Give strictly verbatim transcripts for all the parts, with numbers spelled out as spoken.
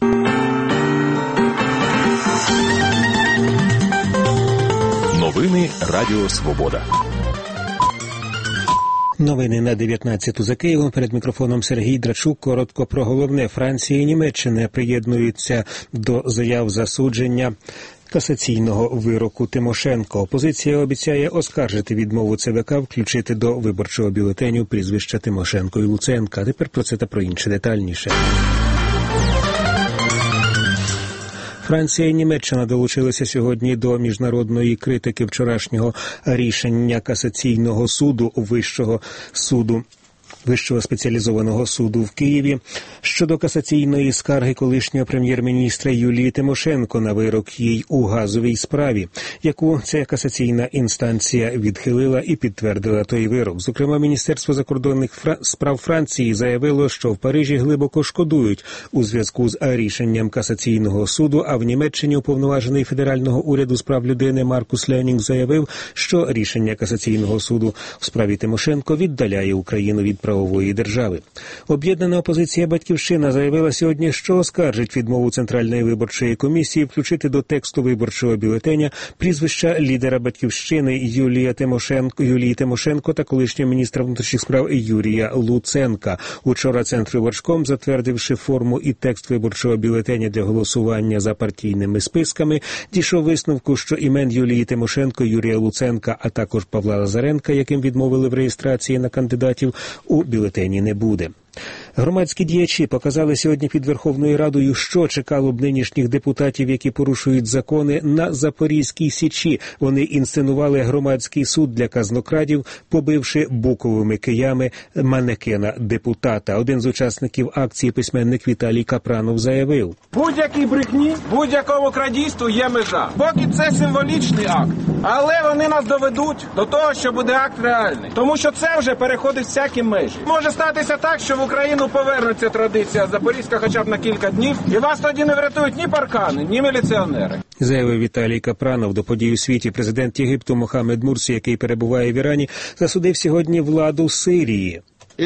Новини Радіо Свобода. Новини на дев'ятнадцяту за Києвом. Перед мікрофоном Сергій Драчук. Коротко про головне. Франція і Німеччина приєднуються до заяв засудження касаційного вироку Тимошенко. Опозиція обіцяє оскаржити відмову ЦВК включити до виборчого бюлетеню прізвища Тимошенко і Луценка. А тепер про це та про інше детальніше. Франція і Німеччина долучилися сьогодні до міжнародної критики вчорашнього рішення касаційного суду, Вищого суду. Вищого спеціалізованого суду в Києві щодо касаційної скарги колишнього прем'єр-міністра Юлії Тимошенко на вирок їй у газовій справі, яку ця касаційна інстанція відхилила і підтвердила той вирок. Зокрема, Міністерство закордонних справ Франції заявило, що в Парижі глибоко шкодують у зв'язку з рішенням касаційного суду, а в Німеччині уповноважений федерального уряду з прав людини Маркус Ленінг заявив, що рішення касаційного суду в справі Тимошенко віддаляє Україну від правової держави. Об'єднана опозиція «Батьківщина» заявила сьогодні, що оскаржить відмову Центральної виборчої комісії включити до тексту виборчого бюлетеня прізвища лідера «Батьківщини» Юлія Тимошенко, Юлії Тимошенко та колишнього міністра внутрішніх справ Юрія Луценка. Учора Центрвиборчком, затвердивши форму і текст виборчого бюлетеня для голосування за партійними списками, дійшов висновку, що імен Юлії Тимошенко, Юрія Луценка, а також Павла Лазаренка, яким відмовили в реєстрації на кандидатів, у бюлетені не буде. Громадські діячі показали сьогодні під Верховною Радою, що чекало б нинішніх депутатів, які порушують закони на Запорізькій Січі. Вони інсценували громадський суд для казнокрадів, побивши буковими киями манекена депутата. Один з учасників акції, письменник Віталій Капранов, заявив: будь-якій брехні, будь-якому крадійству є межа. Поки це символічний акт, але вони нас доведуть до того, що буде акт реальний. Тому що це вже переходить всякі межі. Може статися так, що в Україну повернеться традиція Запорізька хоча б на кілька днів, і вас тоді не врятують ні паркани, ні міліціонери. Заявив Віталій Капранов. До подій у світі президент Єгипту Мохаммед Мурсі, який перебуває в Ірані, засудив сьогодні владу Сирії.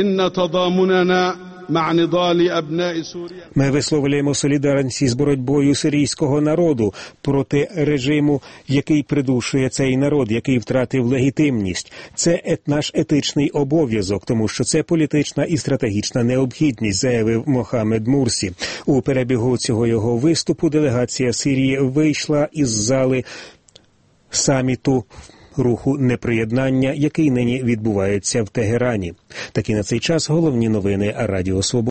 Ми висловлюємо солідарність з боротьбою сирійського народу проти режиму, який придушує цей народ, який втратив легітимність. Це ет наш етичний обов'язок, тому що це політична і стратегічна необхідність, заявив Мохаммед Мурсі. У перебігу цього його виступу делегація Сирії вийшла із зали саміту руху неприєднання, який нині відбувається в Тегерані. Такі на цей час головні новини Радіо Свобода.